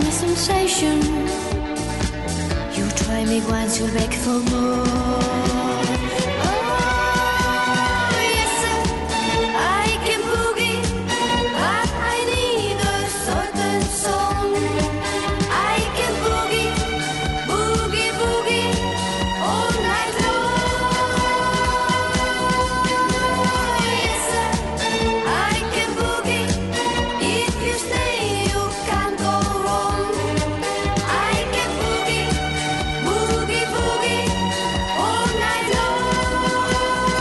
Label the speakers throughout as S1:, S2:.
S1: sensation. You try me once, you'll beg for more. Oh, yes, sir, I can boogie, but I need a certain song. I can boogie, boogie, boogie all night long. Yes, sir, I can boogie. If you stay, you can't go wrong. I can boogie, boogie, boogie all night long.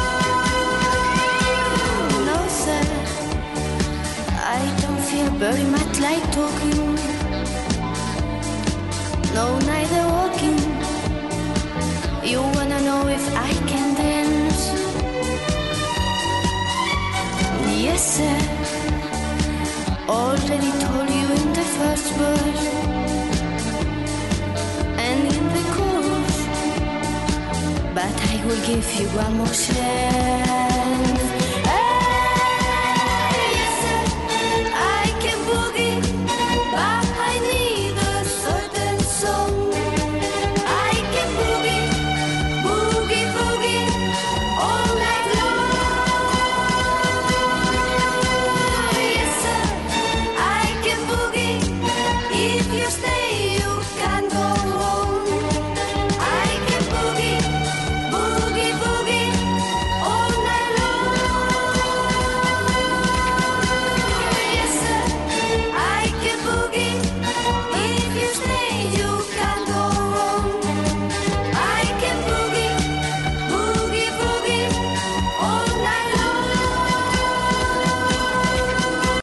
S1: No, sir, I don't feel very much like talking. No, neither walking. You wanna know if I can dance? Yes, sir. Already told you in the first verse and in the chorus, but I will give you one more chance.